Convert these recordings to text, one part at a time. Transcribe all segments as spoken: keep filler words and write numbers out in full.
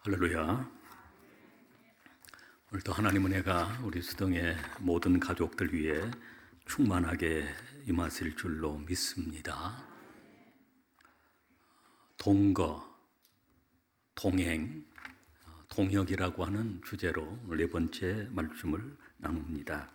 할렐루야. 오늘도 하나님 은혜가 우리 수동의 모든 가족들 위해 충만하게 임하실 줄로 믿습니다. 동거, 동행, 동역이라고 하는 주제로 네 번째 말씀을 나눕니다.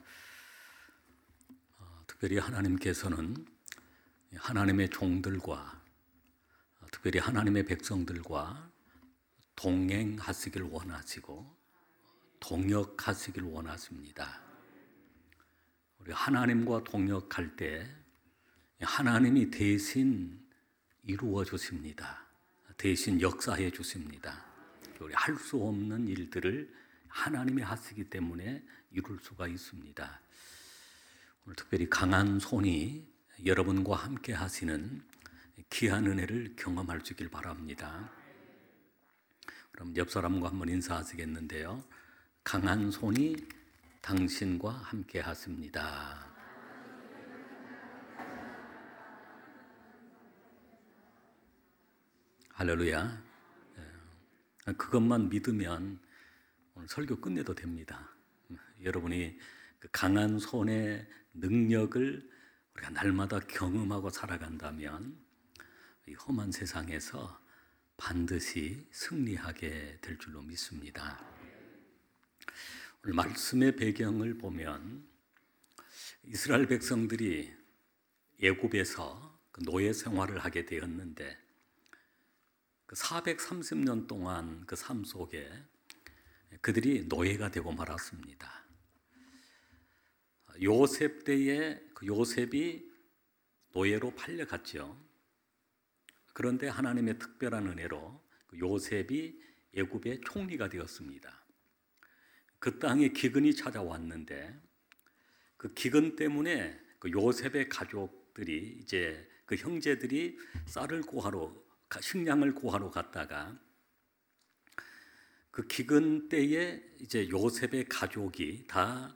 특별히 하나님께서는 하나님의 종들과 특별히 하나님의 백성들과 동행하시길 원하시고 동역하시길 원하십니다. 우리 하나님과 동역할 때 하나님이 대신 이루어 주십니다. 대신 역사해 주십니다. 우리 할 수 없는 일들을 하나님이 하시기 때문에 이룰 수가 있습니다. 오늘 특별히 강한 손이 여러분과 함께 하시는 귀한 은혜를 경험할 수 있길 바랍니다. 그럼 옆 사람과 한번 인사하시겠는데요. 강한 손이 당신과 함께 하십니다. 할렐루야. 그것만 믿으면 오늘 설교 끝내도 됩니다. 여러분이 그 강한 손의 능력을 우리가 날마다 경험하고 살아간다면 이 험한 세상에서 반드시 승리하게 될 줄로 믿습니다. 오늘 말씀의 배경을 보면 이스라엘 백성들이 애굽에서 노예 생활을 하게 되었는데 그 사백삼십 년 동안 그 삶 속에 그들이 노예가 되고 말았습니다. 요셉 때에 그 요셉이 노예로 팔려갔죠. 그런데 하나님의 특별한 은혜로 요셉이 애굽의 총리가 되었습니다. 그 땅에 기근이 찾아왔는데 그 기근 때문에 그 요셉의 가족들이 이제 그 형제들이 쌀을 구하러 식량을 구하러 갔다가 그 기근 때에 이제 요셉의 가족이 다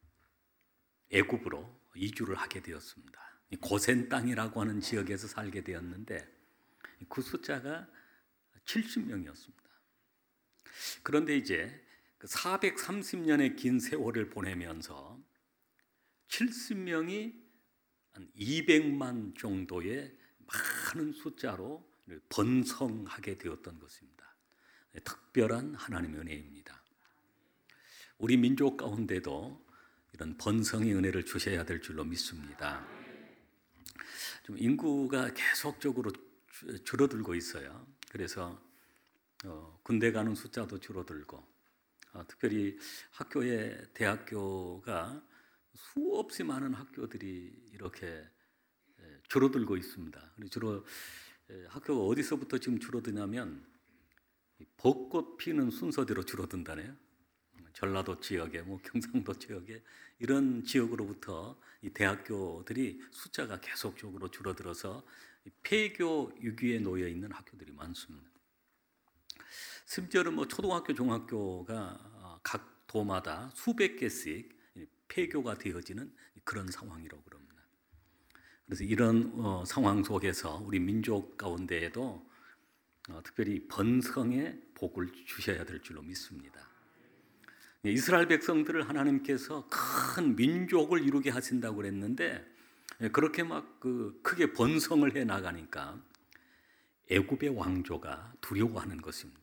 애굽으로 이주를 하게 되었습니다. 고센 땅이라고 하는 지역에서 살게 되었는데 그 숫자가 칠십 명이었습니다. 그런데 이제 사백삼십 년의 긴 세월을 보내면서 칠십 명이 한 이백만 정도의 많은 숫자로 번성하게 되었던 것입니다. 특별한 하나님의 은혜입니다. 우리 민족 가운데도 이런 번성의 은혜를 주셔야 될 줄로 믿습니다. 좀 인구가 계속적으로 줄어들고 있어요. 그래서 어, 군대 가는 숫자도 줄어들고 어, 특별히 학교에 대학교가 수없이 많은 학교들이 이렇게 에, 줄어들고 있습니다. 주로 에, 학교가 어디서부터 지금 줄어드냐면 벚꽃 피는 순서대로 줄어든다네요. 전라도 지역에, 뭐 경상도 지역에 이런 지역으로부터 이 대학교들이 숫자가 계속적으로 줄어들어서 폐교 위기에 놓여 있는 학교들이 많습니다. 심지어는 뭐 초등학교, 중학교가 각 도마다 수백 개씩 폐교가 되어지는 그런 상황이라고 그럽니다. 그래서 이런 어, 상황 속에서 우리 민족 가운데에도 어, 특별히 번성의 복을 주셔야 될 줄로 믿습니다. 이스라엘 백성들을 하나님께서 큰 민족을 이루게 하신다고 그랬는데 그렇게 막 그 크게 번성을 해 나가니까 애굽의 왕조가 두려워하는 것입니다.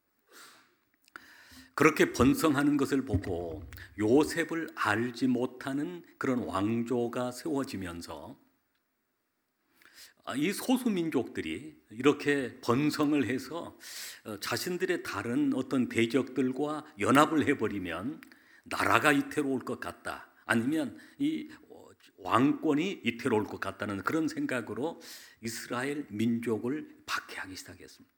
그렇게 번성하는 것을 보고 요셉을 알지 못하는 그런 왕조가 세워지면서 이 소수민족들이 이렇게 번성을 해서 자신들의 다른 어떤 대적들과 연합을 해버리면 나라가 이태로울 것 같다, 아니면 이 왕권이 이태로울 것 같다는 그런 생각으로 이스라엘 민족을 박해하기 시작했습니다.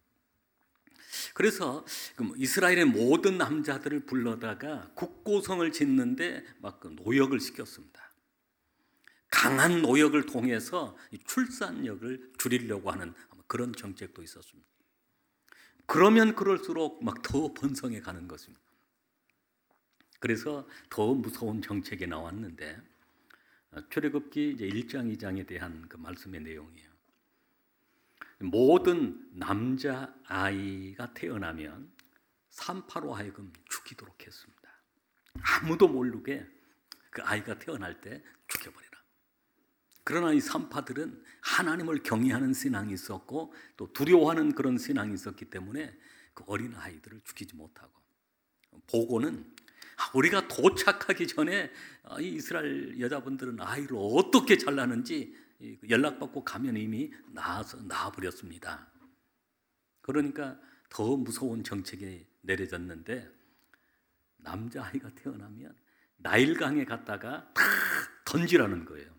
그래서 이스라엘의 모든 남자들을 불러다가 국고성을 짓는데 막 노역을 시켰습니다. 강한 노역을 통해서 출산력을 줄이려고 하는 그런 정책도 있었습니다. 그러면 그럴수록 막 더 번성해 가는 것입니다. 그래서 더 무서운 정책이 나왔는데 출애굽기 이제 일 장, 이 장에 대한 그 말씀의 내용이에요. 모든 남자 아이가 태어나면 산파로 하여금 죽이도록 했습니다. 아무도 모르게 그 아이가 태어날 때 죽여버리라. 그러나 이 산파들은 하나님을 경외하는 신앙이 있었고 또 두려워하는 그런 신앙이 있었기 때문에 그 어린 아이들을 죽이지 못하고, 보고는 우리가 도착하기 전에 이 이스라엘 여자분들은 아이를 어떻게 잘나는지 연락받고 가면 이미 나아서 나아버렸습니다. 그러니까 더 무서운 정책이 내려졌는데, 남자아이가 태어나면 나일강에 갔다가 다 던지라는 거예요.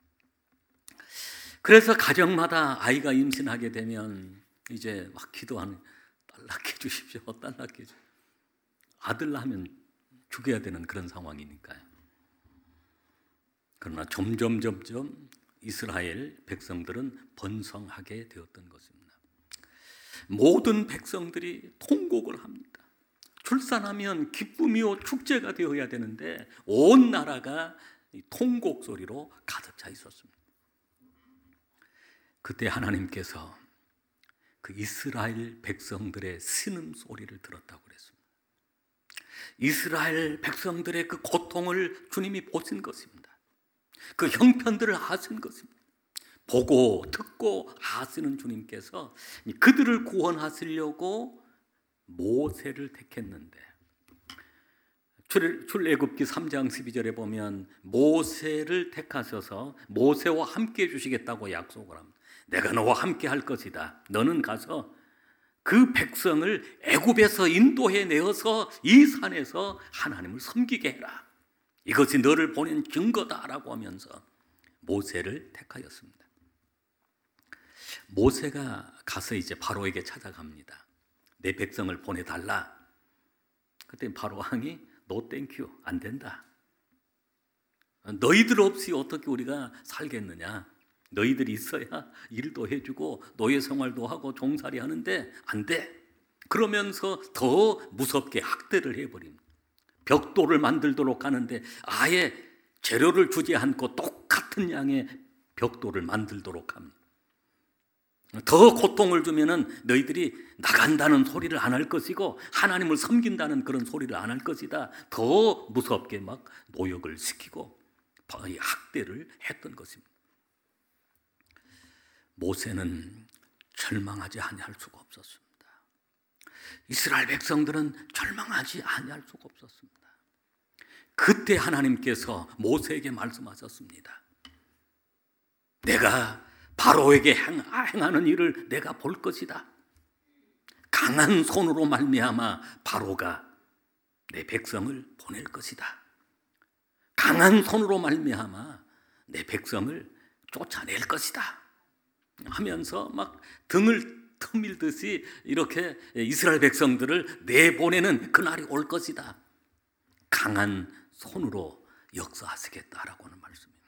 그래서 가정마다 아이가 임신하게 되면 이제 막 기도하는, 딸 낳게 해주십시오, 딸 낳게 해주십시오. 아들 낳으면 죽여야 되는 그런 상황이니까요. 그러나 점점 점점 이스라엘 백성들은 번성하게 되었던 것입니다. 모든 백성들이 통곡을 합니다. 출산하면 기쁨이요 축제가 되어야 되는데 온 나라가 통곡 소리로 가득 차 있었습니다. 그때 하나님께서 그 이스라엘 백성들의 신음 소리를 들었다고 그랬습니다. 이스라엘 백성들의 그 고통을 주님이 보신 것입니다. 그 형편들을 아신 것입니다. 보고 듣고 아시는 주님께서 그들을 구원하시려고 모세를 택했는데, 출애굽기 삼 장 십이 절에 보면 모세를 택하셔서 모세와 함께 해주시겠다고 약속을 합니다. 내가 너와 함께 할 것이다. 너는 가서 그 백성을 애굽에서 인도해 내어서 이 산에서 하나님을 섬기게 해라. 이것이 너를 보낸 증거다라고 하면서 모세를 택하였습니다. 모세가 가서 이제 바로에게 찾아갑니다. 내 백성을 보내달라. 그때 바로 왕이 노 땡큐, 안 된다. 너희들 없이 어떻게 우리가 살겠느냐. 너희들이 있어야 일도 해주고 노예 생활도 하고 종살이 하는데 안 돼. 그러면서 더 무섭게 학대를 해버립니다. 벽돌을 만들도록 하는데 아예 재료를 주지 않고 똑같은 양의 벽돌을 만들도록 합니다. 더 고통을 주면은 너희들이 나간다는 소리를 안 할 것이고 하나님을 섬긴다는 그런 소리를 안 할 것이다. 더 무섭게 막 노역을 시키고 학대를 했던 것입니다. 모세는 절망하지 아니할 수가 없었습니다. 이스라엘 백성들은 절망하지 아니할 수가 없었습니다. 그때 하나님께서 모세에게 말씀하셨습니다. 내가 바로에게 행하는 일을 내가 볼 것이다. 강한 손으로 말미암아 바로가 내 백성을 보낼 것이다. 강한 손으로 말미암아 내 백성을 쫓아낼 것이다. 하면서 막 등을 터밀듯이 이렇게 이스라엘 백성들을 내보내는 그날이 올 것이다. 강한 손으로 역사하시겠다라고 하는 말씀입니다.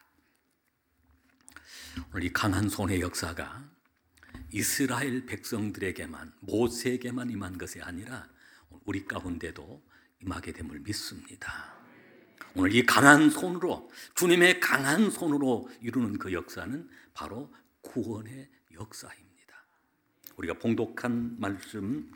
오늘 이 강한 손의 역사가 이스라엘 백성들에게만, 모세에게만 임한 것이 아니라 우리 가운데도 임하게 됨을 믿습니다. 오늘 이 강한 손으로, 주님의 강한 손으로 이루는 그 역사는 바로 구원의 역사입니다. 우리가 봉독한 말씀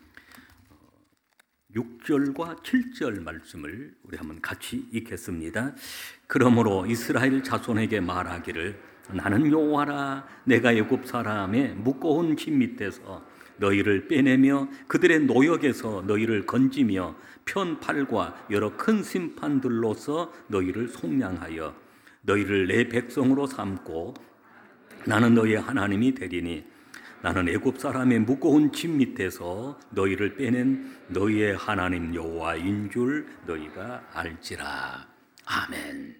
육 절과 칠 절 말씀을 우리 한번 같이 읽겠습니다. 그러므로 이스라엘 자손에게 말하기를 나는 여호와라. 내가 애굽 사람의 무거운 짐 밑에서 너희를 빼내며 그들의 노역에서 너희를 건지며 편팔과 여러 큰 심판들로서 너희를 속량하여 너희를 내 백성으로 삼고 나는 너희의 하나님이 되리니 나는 애굽 사람의 무거운 짐 밑에서 너희를 빼낸 너희의 하나님 여호와인 줄 너희가 알지라. 아멘.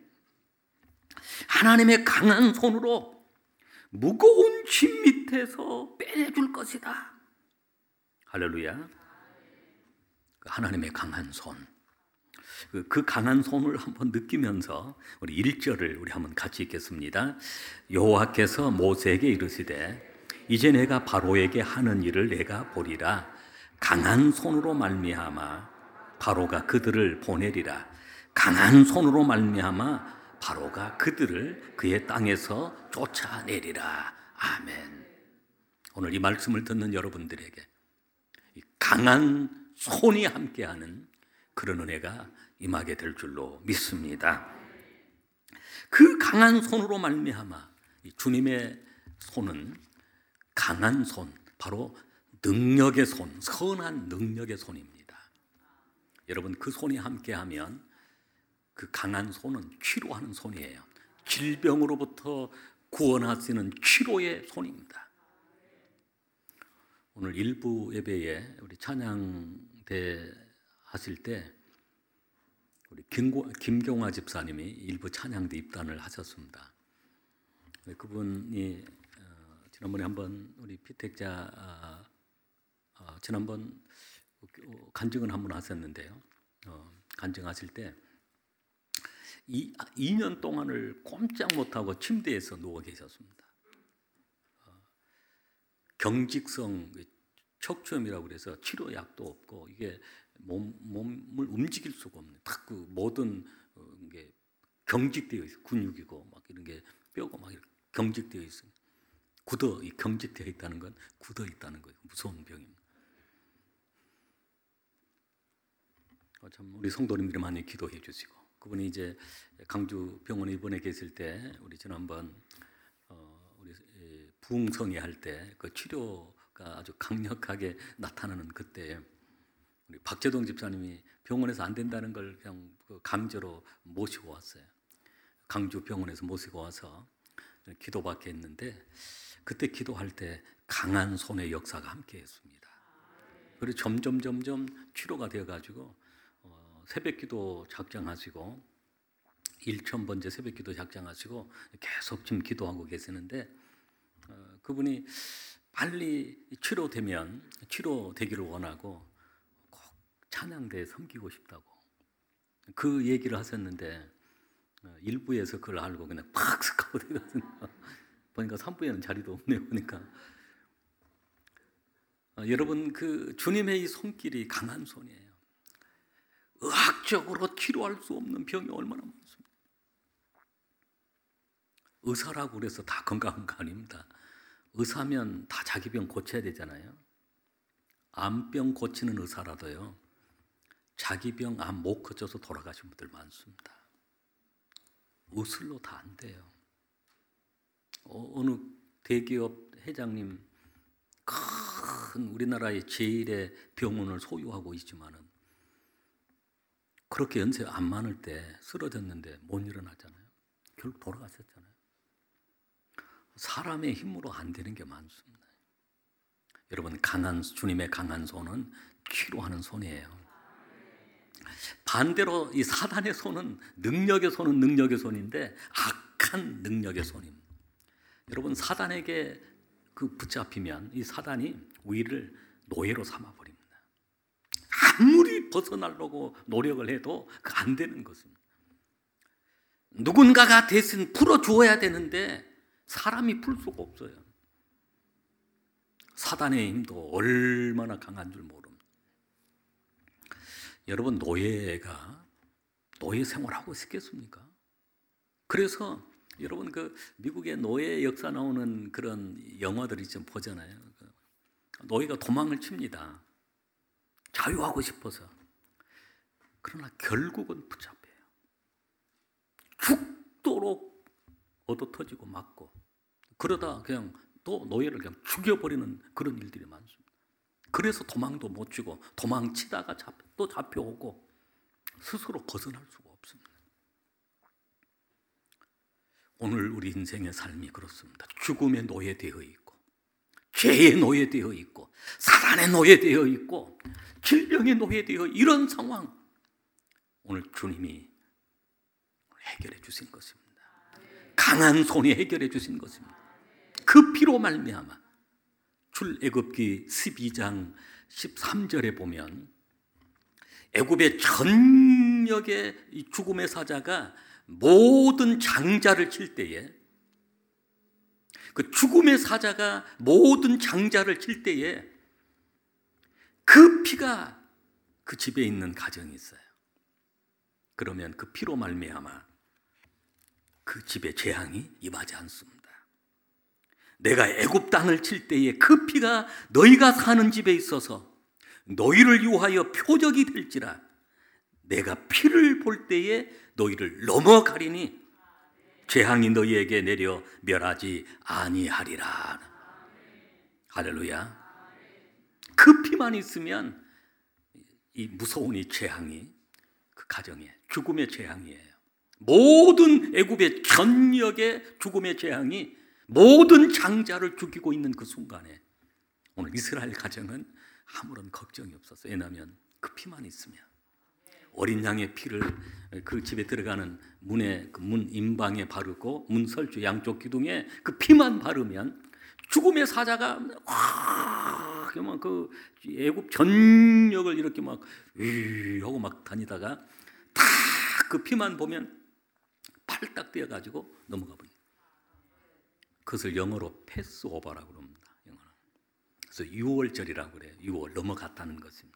하나님의 강한 손으로 무거운 짐 밑에서 빼내줄 것이다. 할렐루야. 하나님의 강한 손, 그 강한 손을 한번 느끼면서 우리 일 절을 우리 한번 같이 읽겠습니다. 여호와께서 모세에게 이르시되 이제 내가 바로에게 하는 일을 내가 보리라. 강한 손으로 말미암아 바로가 그들을 보내리라. 강한 손으로 말미암아 바로가 그들을 그의 땅에서 쫓아내리라. 아멘. 오늘 이 말씀을 듣는 여러분들에게 강한 손이 함께하는 그런 은혜가 임하게 될 줄로 믿습니다. 그 강한 손으로 말미암아 주님의 손은 강한 손, 바로 능력의 손, 선한 능력의 손입니다. 여러분, 그 손이 함께하면 그 강한 손은 치료하는 손이에요. 질병으로부터 구원하시는 치료의 손입니다. 오늘 일부 예배에 우리 찬양대 하실 때 우리 김고, 김경화 집사님이 일부 찬양대 입단을 하셨습니다. 그분이 어, 지난번에 한번 우리 피택자 어, 어, 지난번 간증을 한번 하셨는데요. 어, 간증하실 때 이, 이 년 동안을 꼼짝 못하고 침대에서 누워 계셨습니다. 어, 경직성 척추염이라고 그래서 치료약도 없고 이게 몸, 몸을 움직일 수가 없는 딱 그 모든 어, 게 경직되어 있어. 근육이고 막 이런 게 뼈가 막 이렇게 경직되어 있어요. 굳어, 이 경직되어 있다는 건 굳어 있다는 거예요. 무서운 병입니다. 어, 참 우리 성도님들이 많이 기도해 주시고, 그분이 이제 강주 병원에 입원해 계실 때 우리 지난번 어, 우리 부흥성회 할 때 그 치료가 아주 강력하게 나타나는 그때 우리 박재동 집사님이 병원에서 안 된다는 걸 그냥 강제로 모시고 왔어요. 강주 병원에서 모시고 와서 기도받게 했는데 그때 기도할 때 강한 손의 역사가 함께했습니다. 그리고 점점 점점 치료가 되어가지고 어, 새벽기도 작정하시고 일천 번째 새벽기도 작정하시고 계속 지금 기도하고 계시는데 어, 그분이 빨리 치료되면 치료되기를 원하고 꼭 찬양대에 섬기고 싶다고 그 얘기를 하셨는데 어, 일부에서 그걸 알고 그냥 팍 스카우트 되거든요. 보니까 삼부에는 자리도 없네요. 보니까 어, 여러분, 그 주님의 이 손길이 강한 손이에요. 의학적으로 치료할 수 없는 병이 얼마나 많습니까? 의사라고 그래서 다 건강한 거 아닙니다. 의사면 다 자기 병 고쳐야 되잖아요. 암병 고치는 의사라도요, 자기 병 암 못 고쳐서 돌아가신 분들 많습니다. 의술로 다 안 돼요. 어, 어느 대기업 회장님 큰 우리나라의 제일의 병원을 소유하고 있지만은 그렇게 연세 안 많을 때 쓰러졌는데 못 일어나잖아요. 결국 돌아가셨잖아요. 사람의 힘으로 안 되는 게 많습니다. 여러분, 강한 주님의 강한 손은 치료하는 손이에요. 반대로 이 사단의 손은 능력의 손은 능력의 손인데 악한 능력의 손입니다. 여러분, 사단에게 그 붙잡히면 이 사단이 우리를 노예로 삼아버립니다. 아무리 벗어나려고 노력을 해도 그 안 되는 것입니다. 누군가가 대신 풀어주어야 되는데 사람이 풀 수가 없어요. 사단의 힘도 얼마나 강한 줄 모릅니다. 여러분, 노예가 노예 생활하고 싶겠습니까? 그래서 여러분, 그 미국의 노예 역사 나오는 그런 영화들이 좀 보잖아요. 노예가 도망을 칩니다. 자유하고 싶어서. 그러나 결국은 붙잡혀요. 죽도록 얻어터지고 맞고, 그러다 그냥 또 노예를 그냥 죽여버리는 그런 일들이 많습니다. 그래서 도망도 못 치고 도망치다가 잡, 또 잡혀오고 스스로 벗어날 수가 없습니다. 오늘 우리 인생의 삶이 그렇습니다. 죽음의 노예되어 있고, 죄의 노예되어 있고, 사단의 노예되어 있고, 질병의 노예되어 이런 상황, 오늘 주님이 해결해 주신 것입니다. 강한 손이 해결해 주신 것입니다. 그 피로 말미암아 출애굽기 십이 장 십삼 절에 보면 애굽의 전역의 이 죽음의 사자가 모든 장자를 칠 때에, 그 죽음의 사자가 모든 장자를 칠 때에 그 피가 그 집에 있는 가정이 있어요. 그러면 그 피로 말미암아 그 집에 재앙이 임하지 않습니다. 내가 애굽 땅을 칠 때에 그 피가 너희가 사는 집에 있어서 너희를 위하여 표적이 될지라. 내가 피를 볼 때에 너희를 넘어가리니 재앙이 너희에게 내려 멸하지 아니하리라. 할렐루야. 그 피만 있으면 이 무서운 이 재앙이 그 가정에 죽음의 재앙이에요. 모든 애굽의 전역의 죽음의 재앙이 모든 장자를 죽이고 있는 그 순간에 오늘 이스라엘 가정은 아무런 걱정이 없었어요. 왜냐하면 그 피만 있으면 어린 양의 피를 그 집에 들어가는 문에 그 문 임방에 바르고 문 설주 양쪽 기둥에 그 피만 바르면 죽음의 사자가 막 그 애굽 전역을 이렇게 막 하고 막 다니다가 다 그 피만 보면 팔딱 뛰어 가지고 넘어가 버립니다. 그것을 영어로 패스오버라고 그럽니다. 영어로. 그래서 유월절이라고 그래요. 유월 넘어갔다는 것입니다.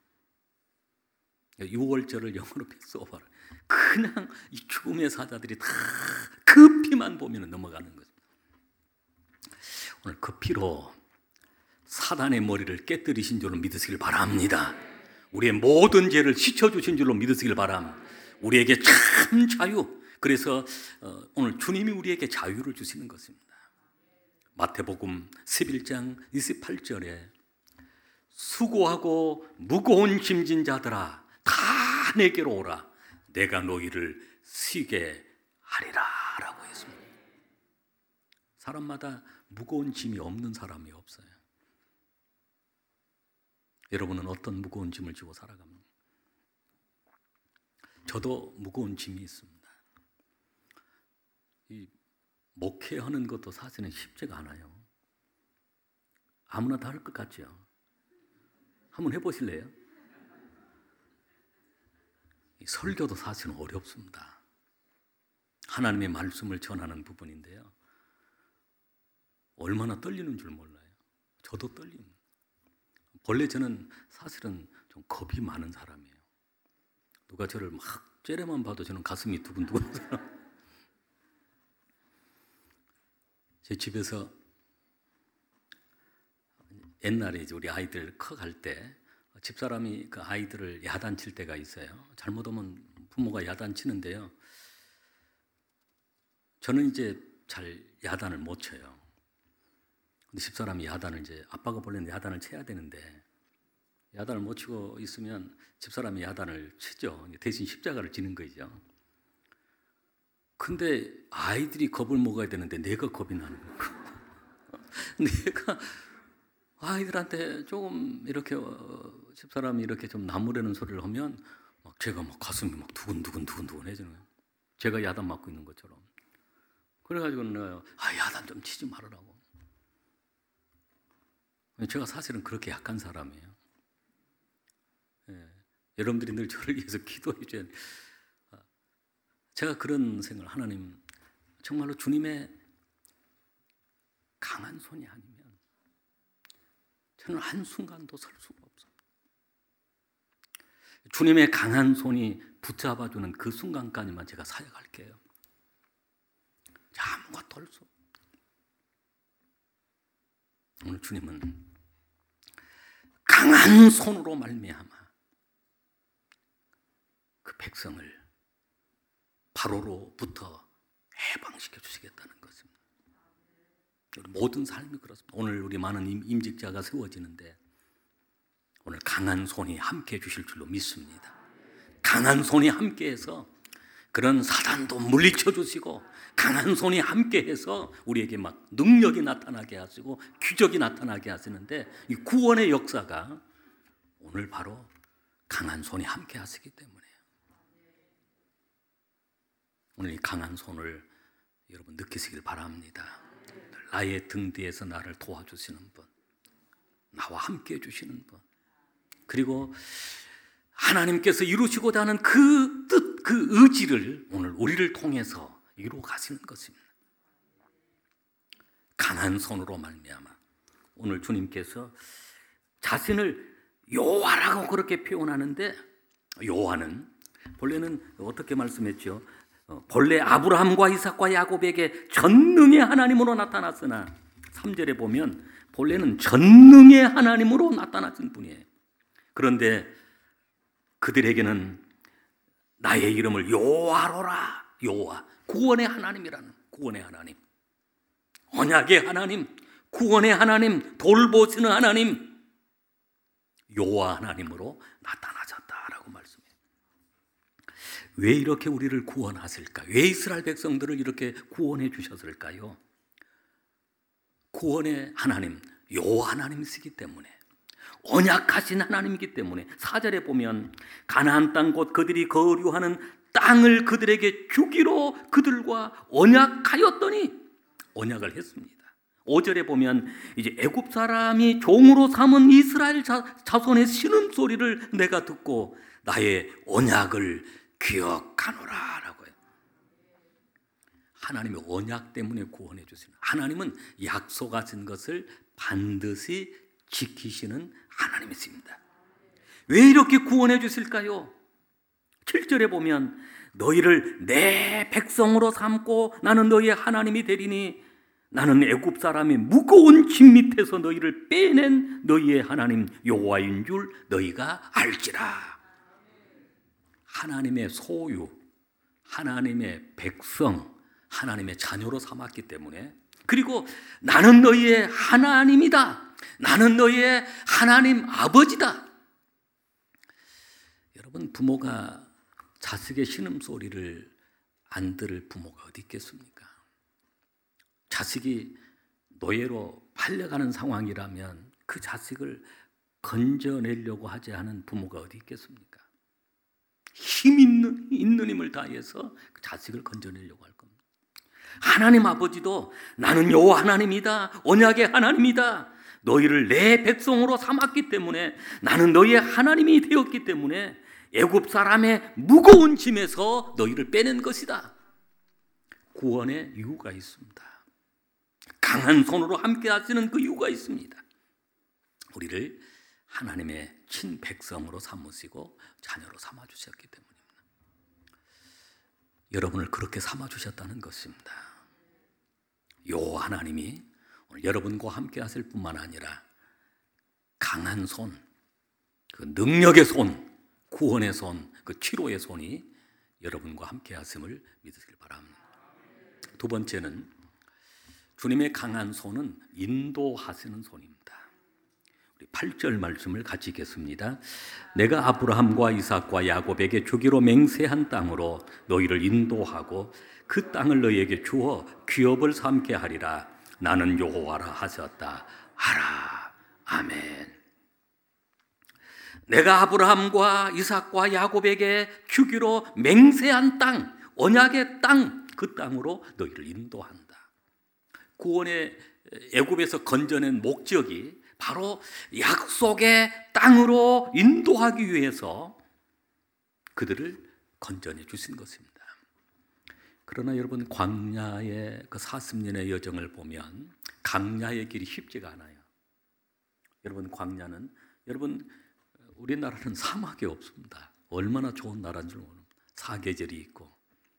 유월절을 영어로 패스오버라. 그냥 이 죽음의 사자들이 다 그 피만 보면 넘어가는 것입니다. 오늘 그 피로 사단의 머리를 깨뜨리신 줄로 믿으시길 바랍니다. 우리의 모든 죄를 씻어주신 줄로 믿으시길 바랍니다. 우리에게 참 자유. 그래서 오늘 주님이 우리에게 자유를 주시는 것입니다. 마태복음 십일 장 이십팔 절에 수고하고 무거운 짐진 자들아 다 내게로 오라. 내가 너희를 쉬게 하리라 라고 했습니다. 사람마다 무거운 짐이 없는 사람이 없어요. 여러분은 어떤 무거운 짐을 지고 살아갑니까? 저도 무거운 짐이 있습니다. 이 목회하는 것도 사실은 쉽지가 않아요. 아무나 다 할 것 같죠? 한번 해보실래요? 이 설교도 사실은 어렵습니다. 하나님의 말씀을 전하는 부분인데요. 얼마나 떨리는 줄 몰라요. 저도 떨립니다. 원래 저는 사실은 좀 겁이 많은 사람이에요. 누가 저를 막 째려만 봐도 저는 가슴이 두근두근 사람. 제 집에서 옛날에 이제 우리 아이들 커갈 때 집사람이 그 아이들을 야단칠 때가 있어요. 잘못하면 부모가 야단치는데요. 저는 이제 잘 야단을 못 쳐요. 근데 집사람이 야단을 이제 아빠가 본래는 야단을 쳐야 되는데 야단을 못 치고 있으면 집사람이 야단을 치죠. 대신 십자가를 지는 거죠. 근데 아이들이 겁을 먹어야 되는데 내가 겁이 나는 거예요. 내가 아이들한테 조금 이렇게 어, 집사람이 이렇게 좀 나무라는 소리를 하면 막 제가 막 가슴이 막 두근두근 두근두근 해지는 거예요. 제가 야단 맞고 있는 것처럼. 그래가지고 내가 아 야단 좀 치지 말으라고. 제가 사실은 그렇게 약한 사람이에요. 예, 여러분들이 늘 저를 위해서 기도해 주셔야 돼요. 제가 그런 생각을 하나님 정말로 주님의 강한 손이 아니면 저는 한순간도 설 수가 없어요. 주님의 강한 손이 붙잡아주는 그 순간까지만 제가 사역할게요. 아무것도 할 수 없어요. 오늘 주님은 강한 손으로 말미암아 그 백성을 바로로부터 해방시켜 주시겠다는 것입니다. 모든 삶이 그렇습니다. 오늘 우리 많은 임직자가 세워지는데 오늘 강한 손이 함께 해 주실 줄로 믿습니다. 강한 손이 함께해서 그런 사단도 물리쳐 주시고 강한 손이 함께해서 우리에게 막 능력이 나타나게 하시고 기적이 나타나게 하시는데 이 구원의 역사가 오늘 바로 강한 손이 함께 하시기 때문에 오늘 이 강한 손을 여러분 느끼시길 바랍니다. 나의 등 뒤에서 나를 도와주시는 분, 나와 함께 해주시는 분, 그리고 하나님께서 이루시고자 하는 그 뜻, 그 의지를 오늘 우리를 통해서 이루어 가시는 것입니다. 강한 손으로 말미암아 오늘 주님께서 자신을 여호와라고 그렇게 표현하는데 여호와는 본래는 어떻게 말씀했죠? 본래 아브라함과 이삭과 야곱에게 전능의 하나님으로 나타났으나 삼 절에 보면 본래는 전능의 하나님으로 나타나신 분이에요. 그런데 그들에게는 나의 이름을 여호와로라, 여호와, 구원의 하나님이라는, 구원의 하나님, 언약의 하나님, 구원의 하나님, 돌보시는 하나님, 여호와 하나님으로 나타나셨다라고 말씀해요. 왜 이렇게 우리를 구원하실까? 왜 이스라엘 백성들을 이렇게 구원해 주셨을까요? 구원의 하나님, 여호와 하나님이시기 때문에, 언약하신 하나님이기 때문에. 사 절에 보면 가나안 땅 곧 그들이 거류하는 땅을 그들에게 주기로 그들과 언약하였더니, 언약을 했습니다. 오 절에 보면 이제 애굽 사람이 종으로 삼은 이스라엘 자, 자손의 신음소리를 내가 듣고 나의 언약을 기억하노라 라고 해요. 하나님의 언약 때문에 구원해 주시는, 하나님은 약속하신 것을 반드시 지키시는 하나님이십니다. 왜 이렇게 구원해 주실까요? 칠 절에 보면 너희를 내 백성으로 삼고 나는 너희의 하나님이 되리니 나는 애굽 사람의 무거운 짐 밑에서 너희를 빼낸 너희의 하나님 여호와인 줄 너희가 알지라. 하나님의 소유, 하나님의 백성, 하나님의 자녀로 삼았기 때문에, 그리고 나는 너희의 하나님이다, 나는 너희의 하나님 아버지다. 여러분, 부모가 자식의 신음소리를 안 들을 부모가 어디 있겠습니까? 자식이 노예로 팔려가는 상황이라면 그 자식을 건져내려고 하지 않은 부모가 어디 있겠습니까? 힘 있는, 있는 힘을 다해서 그 자식을 건져내려고 할 겁니다. 하나님 아버지도 나는 여호와 하나님이다, 언약의 하나님이다, 너희를 내 백성으로 삼았기 때문에, 나는 너희의 하나님이 되었기 때문에 애굽 사람의 무거운 짐에서 너희를 빼낸 것이다. 구원의 이유가 있습니다. 강한 손으로 함께 하시는 그 이유가 있습니다. 우리를 하나님의 친백성으로 삼으시고 자녀로 삼아주셨기 때문입니다. 여러분을 그렇게 삼아주셨다는 것입니다. 여호와 하나님이 오늘 여러분과 함께 하실 뿐만 아니라 강한 손, 그 능력의 손, 구원의 손, 그 치료의 손이 여러분과 함께 하심을 믿으시길 바랍니다. 두 번째는 주님의 강한 손은 인도하시는 손입니다. 우리 팔 절 말씀을 같이 읽겠습니다. 내가 아브라함과 이삭과 야곱에게 주기로 맹세한 땅으로 너희를 인도하고 그 땅을 너희에게 주어 기업을 삼게 하리라. 나는 여호와라 하셨다. 하라. 아멘. 내가 아브라함과 이삭과 야곱에게 주기로 맹세한 땅, 언약의 땅, 그 땅으로 너희를 인도한다. 구원의 애굽에서 건져낸 목적이 바로 약속의 땅으로 인도하기 위해서 그들을 건져내 주신 것입니다. 그러나 여러분, 광야의 그 사십 년의 여정을 보면 강야의 길이 쉽지가 않아요. 여러분, 광야는, 여러분, 우리나라는 사막이 없습니다. 얼마나 좋은 나라인 줄 모릅니다. 사계절이 있고,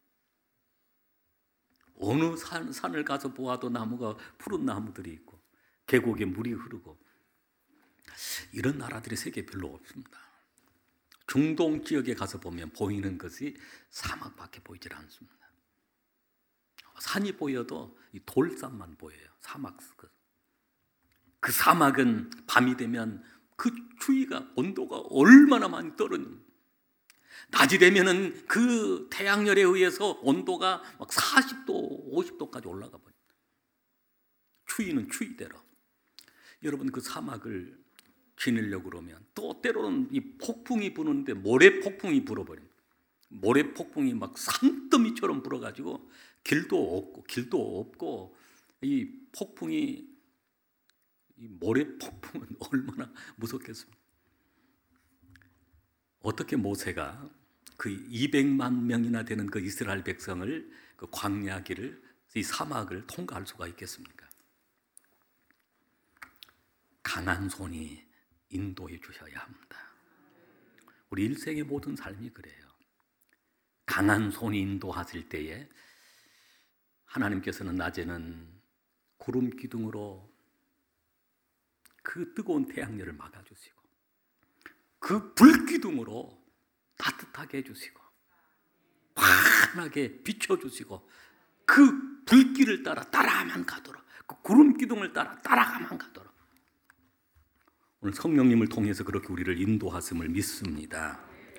어느 산, 산을 가서 보아도 나무가, 푸른 나무들이 있고, 계곡에 물이 흐르고, 이런 나라들이 세계에 별로 없습니다. 중동 지역에 가서 보면 보이는 것이 사막밖에 보이질 않습니다. 산이 보여도 이 돌산만 보여요. 사막. 그 사막은 밤이 되면 그 추위가, 온도가 얼마나 많이 떨어집니다. 낮이 되면은 그 태양열에 의해서 온도가 막 사십 도, 오십 도까지 올라가 버립니다. 추위는 추위대로. 여러분, 그 사막을 지내려고 그러면 또 때로는 이 폭풍이 부는데 모래 폭풍이 불어버립니다. 모래 폭풍이 막 산더미처럼 불어가지고 길도 없고 길도 없고, 이 폭풍이, 이 모래 폭풍은 얼마나 무섭겠습니까? 어떻게 모세가 그 이백만 명이나 되는 그 이스라엘 백성을, 그 광야 길을, 이 사막을 통과할 수가 있겠습니까? 강한 손이 인도해 주셔야 합니다. 우리 일생의 모든 삶이 그래요. 강한 손이 인도하실 때에 하나님께서는 낮에는 구름 기둥으로 그 뜨거운 태양열을 막아주시고 그 불 기둥으로 따뜻하게 해주시고 환하게 비춰주시고 그 불길을 따라 따라만 가도록, 그 구름 기둥을 따라 따라가만 가도록 오늘 성령님을 통해서 그렇게 우리를 인도하심을 믿습니다.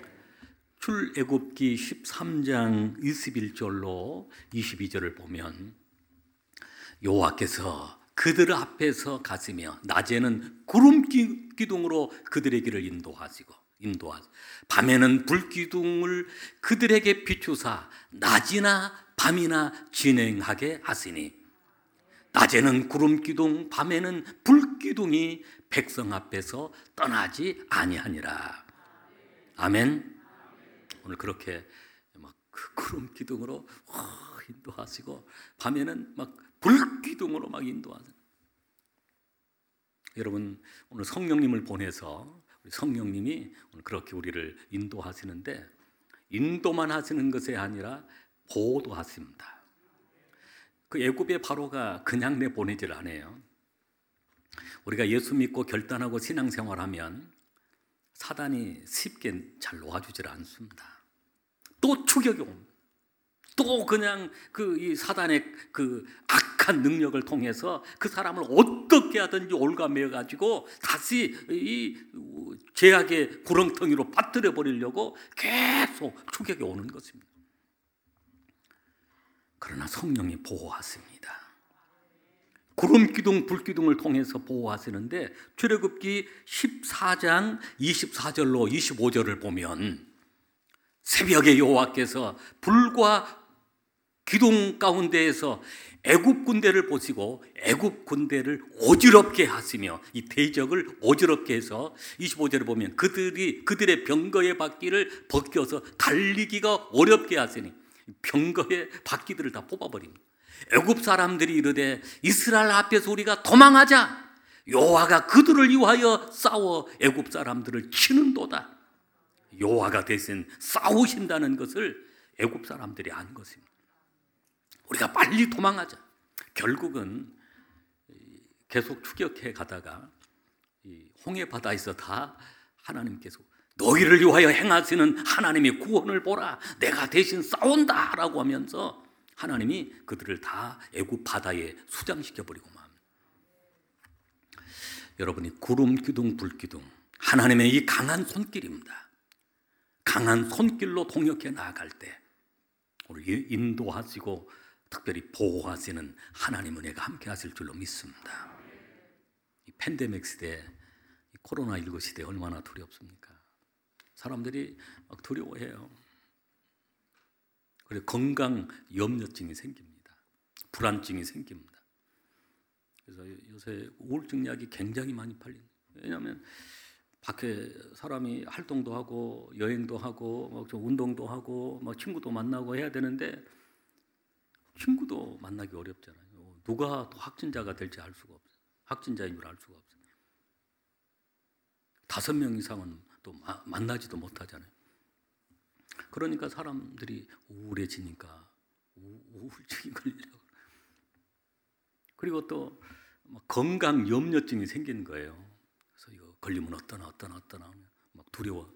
출애굽기 십삼 장 이십일 절로 이십이 절을 보면 여호와께서 그들 앞에서 가시며 낮에는 구름 기둥으로 그들의 길을 인도하시고 인도하시고 밤에는 불 기둥을 그들에게 비추사 낮이나 밤이나 진행하게 하시니 낮에는 구름 기둥 밤에는 불 기둥이 백성 앞에서 떠나지 아니하니라. 아멘. 오늘 그렇게 막 그 구름 기둥으로 인도하시고 밤에는 막 불 기둥으로 막 인도하세요. 여러분 오늘 성령님을 보내서 성령님이 오늘 그렇게 우리를 인도하시는데 인도만 하시는 것이 아니라 보호도 하십니다. 그 애굽의 바로가 그냥 내보내질 않아요. 우리가 예수 믿고 결단하고 신앙생활하면 사단이 쉽게 잘 놓아주질 않습니다. 또 추격이 옵니다. 또 그냥 그 이 사단의 그 악한 능력을 통해서 그 사람을 어떻게 하든지 올가매어 가지고 다시 이 죄악의 구렁텅이로 빠뜨려 버리려고 계속 추격이 오는 것입니다. 그러나 성령이 보호하십니다. 구름 기둥, 불 기둥을 통해서 보호하시는데 출애굽기 십사 장 이십사 절로 이십오 절을 보면 새벽에 여호와께서 불과 기둥 가운데에서 애굽 군대를 보시고 애굽 군대를 어지럽게 하시며 이 대적을 어지럽게 해서 이십오 절에 보면 그들이 그들의 병거의 바퀴를 벗겨서 달리기가 어렵게 하시니 병거의 바퀴들을 다 뽑아버립니다. 애굽 사람들이 이르되 이스라엘 앞에서 우리가 도망하자. 여호와가 그들을 위하여 싸워 애굽 사람들을 치는도다. 여호와가 대신 싸우신다는 것을 애굽 사람들이 안 것입니다. 우리가 빨리 도망하자. 결국은 계속 추격해 가다가 홍해 바다에서 다 하나님께서 너희를 위하여 행하시는 하나님의 구원을 보라. 내가 대신 싸운다 라고 하면서 하나님이 그들을 다 애굽 바다에 수장시켜 버리고 맙니다. 여러분이 구름 기둥 불 기둥 하나님의 이 강한 손길입니다. 강한 손길로 동역해 나아갈 때 우리 인도하시고 특별히 보호하시는 하나님 은혜가 함께 하실 줄로 믿습니다. 이 팬데믹 시대, 이 코로나십구 시대 얼마나 두렵습니까? 사람들이 막 두려워해요. 그리고 건강 염려증이 생깁니다. 불안증이 생깁니다. 그래서 요새 우울증 약이 굉장히 많이 팔립니다. 왜냐하면 밖에 사람이 활동도 하고 여행도 하고 막 좀 운동도 하고 막 친구도 만나고 해야 되는데 친구도 만나기 어렵잖아요. 누가 또 확진자가 될지 알 수가 없어요. 확진자인 줄 알 수가 없어요. 다섯 명 이상은 또 마, 만나지도 못하잖아요. 그러니까 사람들이 우울해지니까 우, 우울증이 걸리려고. 그리고 또 건강 염려증이 생기는 거예요. 그래서 이거 걸리면 어떠나 어떠나 어떠나 막 두려워.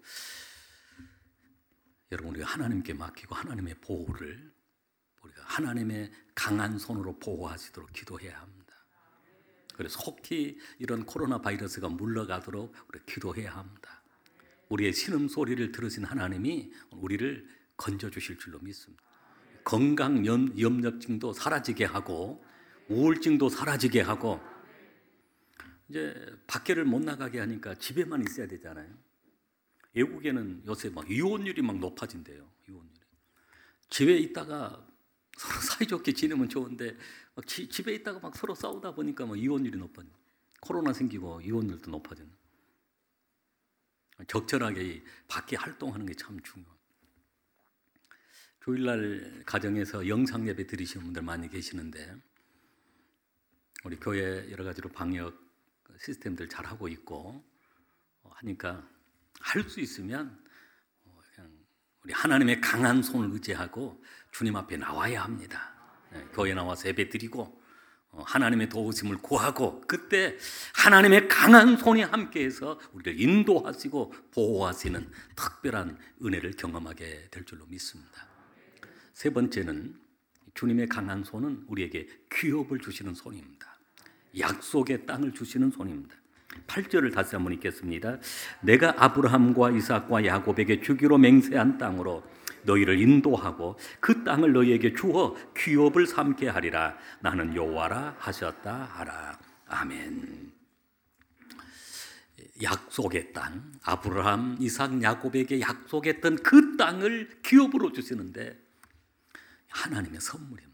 여러분 우리가 하나님께 맡기고 하나님의 보호를 우리가 하나님의 강한 손으로 보호하시도록 기도해야 합니다. 그래서 속히 이런 코로나 바이러스가 물러가도록 우리 기도해야 합니다. 우리의 신음소리를 들으신 하나님이 우리를 건져주실 줄로 믿습니다. 건강 염려증도 사라지게 하고 우울증도 사라지게 하고 이제 밖에를 못 나가게 하니까 집에만 있어야 되잖아요. 외국에는 요새 막 이혼율이 막 높아진대요. 이혼율이. 집에 있다가 서로 사이좋게 지내면 좋은데 막 지, 집에 있다가 막 서로 싸우다 보니까 막 이혼율이 높아져. 코로나 생기고 이혼율도 높아지는. 적절하게 밖에 활동하는 게 참 중요합니다. 주일날 가정에서 영상 예배 드리시는 분들 많이 계시는데 우리 교회 여러 가지로 방역 시스템들 잘 하고 있고 하니까 할 수 있으면 그냥 우리 하나님의 강한 손을 의지하고 주님 앞에 나와야 합니다. 네, 교회 나와서 예배 드리고 하나님의 도우심을 구하고 그때 하나님의 강한 손이 함께해서 우리를 인도하시고 보호하시는 특별한 은혜를 경험하게 될 줄로 믿습니다. 세 번째는 주님의 강한 손은 우리에게 기업을 주시는 손입니다. 약속의 땅을 주시는 손입니다. 팔 절을 다시 한번 읽겠습니다. 내가 아브라함과 이삭과 야곱에게 주기로 맹세한 땅으로 너희를 인도하고 그 땅을 너희에게 주어 기업을 삼게 하리라. 나는 여호와라 하셨다 하라. 아멘. 약속의 땅, 아브라함, 이삭, 야곱에게 약속했던 그 땅을 기업으로 주시는데 하나님의 선물입니다.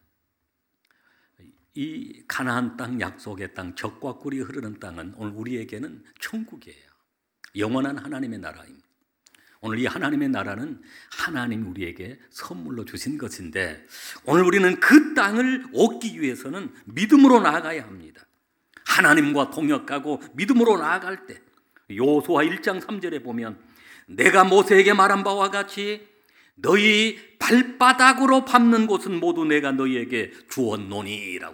이 가나안 땅, 약속의 땅, 젖과 꿀이 흐르는 땅은 오늘 우리에게는 천국이에요. 영원한 하나님의 나라입니다. 오늘 이 하나님의 나라는 하나님 우리에게 선물로 주신 것인데 오늘 우리는 그 땅을 얻기 위해서는 믿음으로 나아가야 합니다. 하나님과 동역하고 믿음으로 나아갈 때 여호수아 일 장 삼 절에 보면 내가 모세에게 말한 바와 같이 너희 발바닥으로 밟는 곳은 모두 내가 너희에게 주었노니라고.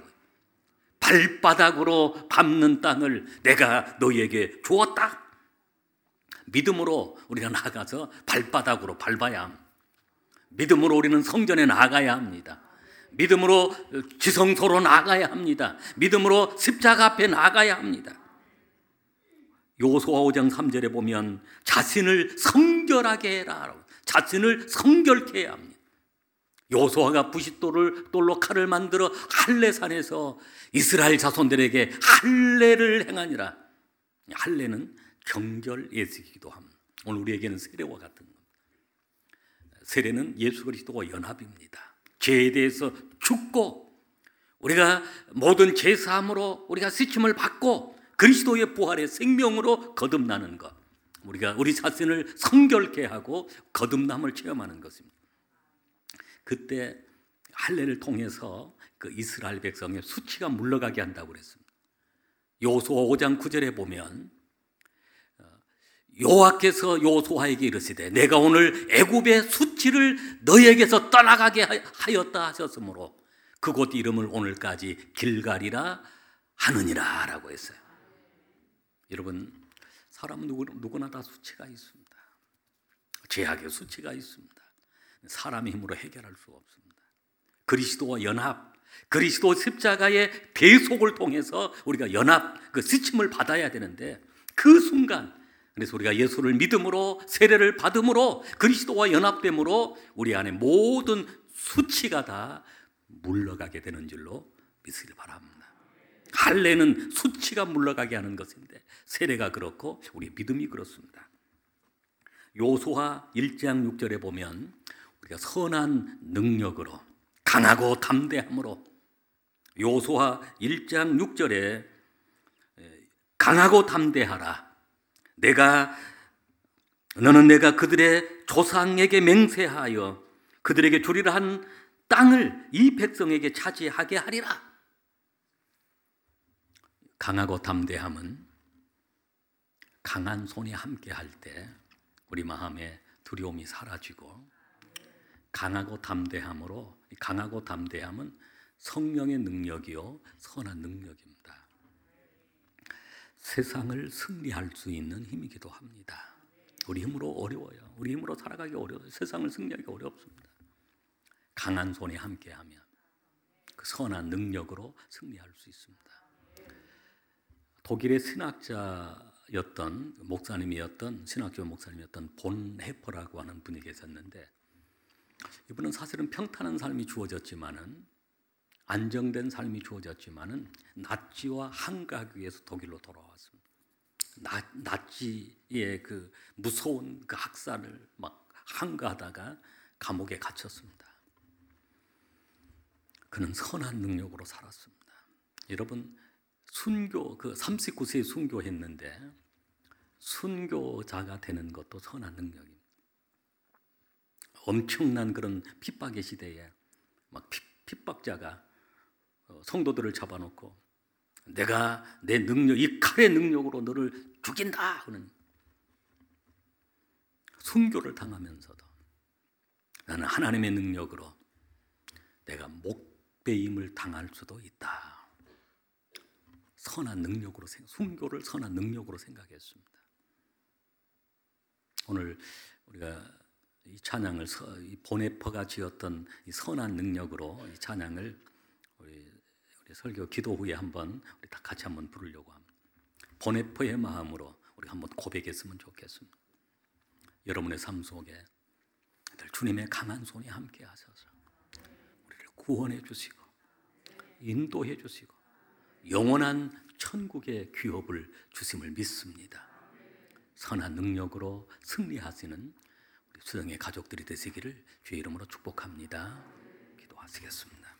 발바닥으로 밟는 땅을 내가 너희에게 주었다. 믿음으로 우리가 나가서 발바닥으로 밟아야 합니다. 믿음으로 우리는 성전에 나가야 합니다. 믿음으로 지성소로 나가야 합니다. 믿음으로 십자가 앞에 나가야 합니다. 여호수아 오 장 삼 절에 보면 자신을 성결하게 해라. 자신을 성결케 해야 합니다. 여호수아가 부싯돌을 돌로 칼을 만들어 할례산에서 이스라엘 자손들에게 할례를 행하니라. 할례는 경절 예식이기도 합니다. 오늘 우리에게는 세례와 같은 겁니다. 세례는 예수 그리스도와 연합입니다. 죄에 대해서 죽고 우리가 모든 죄 사함으로 우리가 씻김을 받고 그리스도의 부활의 생명으로 거듭나는 것. 우리가 우리 자신을 성결케 하고 거듭남을 체험하는 것입니다. 그때 할례를 통해서 그 이스라엘 백성의 수치가 물러가게 한다고 그랬습니다. 여호수아 오 장 구 절에 보면 여호와께서 여호수아에게 이르시되 내가 오늘 애굽의 수치를 너희에게서 떠나가게 하였다 하셨으므로 그곳 이름을 오늘까지 길갈이라 하느니라 라고 했어요. 여러분, 사람은 누구나 다 수치가 있습니다. 죄악의 수치가 있습니다. 사람의 힘으로 해결할 수가 없습니다. 그리스도와 연합, 그리스도 십자가의 대속을 통해서 우리가 연합, 그 씻김을 받아야 되는데 그 순간, 그래서 우리가 예수를 믿음으로 세례를 받음으로 그리스도와 연합됨으로 우리 안에 모든 수치가 다 물러가게 되는 줄로 믿으시길 바랍니다. 할례는 수치가 물러가게 하는 것인데 세례가 그렇고 우리 믿음이 그렇습니다. 여호수아 일 장 육 절에 보면 우리가 선한 능력으로 강하고 담대함으로 여호수아 일 장 육 절에 강하고 담대하라. 내가 너는 내가 그들의 조상에게 맹세하여 그들에게 주리라 한 땅을 이 백성에게 차지하게 하리라. 강하고 담대함은 강한 손이 함께 할 때 우리 마음에 두려움이 사라지고 강하고 담대함으로 강하고 담대함은 성령의 능력이요 선한 능력입니다. 세상을 승리할 수 있는 힘이기도 합니다. 우리 힘으로 어려워요. 우리 힘으로 살아가기 어려워요. 세상을 승리하기가 어렵습니다. 강한 손이 함께하면 그 선한 능력으로 승리할 수 있습니다. 독일의 신학자였던 목사님이었던 신학교 목사님이었던 본 헤퍼라고 하는 분이 계셨는데 이분은 사실은 평탄한 삶이 주어졌지만은 안정된 삶이 주어졌지만은 나치와 항거하기 위해서 독일로 돌아왔습니다. 나, 나치의 그 무서운 그 학살을 막 항거하다가 감옥에 갇혔습니다. 그는 선한 능력으로 살았습니다. 여러분, 순교, 그 삼십구 세에 순교했는데 순교자가 되는 것도 선한 능력입니다. 엄청난 그런 핍박의 시대에 막 핍박자가 성도들을 잡아놓고 내가 내 능력, 이 칼의 능력으로 너를 죽인다 하는 순교를 당하면서도 나는 하나님의 능력으로 내가 목배임을 당할 수도 있다. 선한 능력으로 생각, 순교를 선한 능력으로 생각했습니다. 오늘 우리가 이 찬양을 이 보네퍼가 지었던 이 선한 능력으로 이 찬양을 우리, 우리 설교 기도 후에 한번 우리 다 같이 한번 부르려고 합니다. 보네퍼의 마음으로 우리 한번 고백했으면 좋겠습니다. 여러분의 삶 속에 늘 주님의 강한 손이 함께 하셔서 우리를 구원해 주시고 인도해 주시고 영원한 천국의 귀업을 주심을 믿습니다. 선한 능력으로 승리하시는 우리 수정의 가족들이 되시기를 주의 이름으로 축복합니다. 기도하시겠습니다.